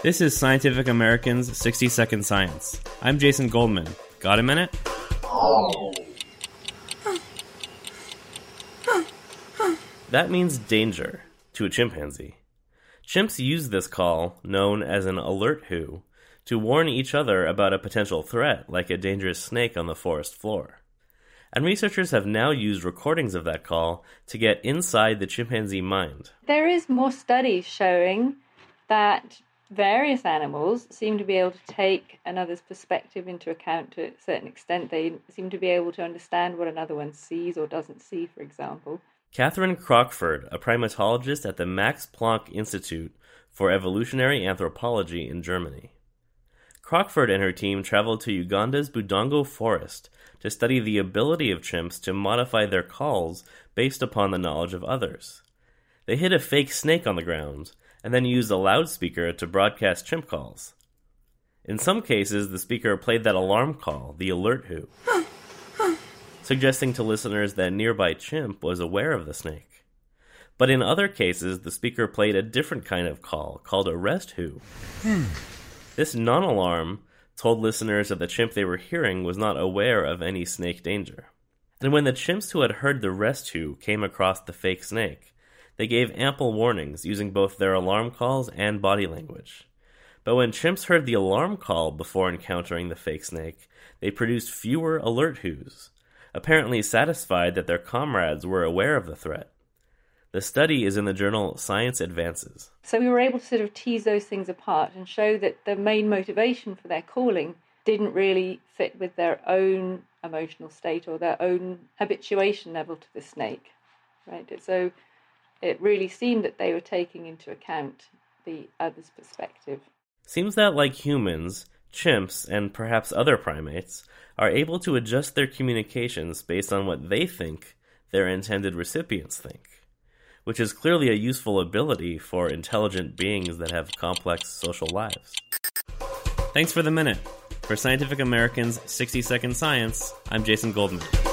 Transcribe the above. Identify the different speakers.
Speaker 1: This is Scientific American's 60-Second Science. I'm Jason Goldman. Got a minute? That means danger to a chimpanzee. Chimps use this call, known as an alert who, to warn each other about a potential threat, like a dangerous snake on the forest floor. And researchers have now used recordings of that call to get inside the chimpanzee mind.
Speaker 2: There is more studies showing that various animals seem to be able to take another's perspective into account to a certain extent. They seem to be able to understand what another one sees or doesn't see, for example.
Speaker 1: Catherine Crockford, a primatologist at the Max Planck Institute for Evolutionary Anthropology in Germany. Crockford and her team traveled to Uganda's Budongo forest to study the ability of chimps to modify their calls based upon the knowledge of others. They hid a fake snake on the ground and then used a loudspeaker to broadcast chimp calls. In some cases, the speaker played that alarm call, the alert who, suggesting to listeners that a nearby chimp was aware of the snake. But in other cases, the speaker played a different kind of call, called a rest who. This non-alarm told listeners that the chimp they were hearing was not aware of any snake danger. And when the chimps who had heard the rest who came across the fake snake, they gave ample warnings using both their alarm calls and body language. But when chimps heard the alarm call before encountering the fake snake, they produced fewer alert whos, apparently satisfied that their comrades were aware of the threat. The study is in the journal Science Advances.
Speaker 2: So we were able to sort of tease those things apart and show that the main motivation for their calling didn't really fit with their own emotional state or their own habituation level to the snake. Right? So it really seemed that they were taking into account the other's perspective.
Speaker 1: Seems that, like humans, chimps, and perhaps other primates, are able to adjust their communications based on what they think their intended recipients think, which is clearly a useful ability for intelligent beings that have complex social lives. Thanks for the minute. For Scientific American's 60-Second Science, I'm Jason Goldman.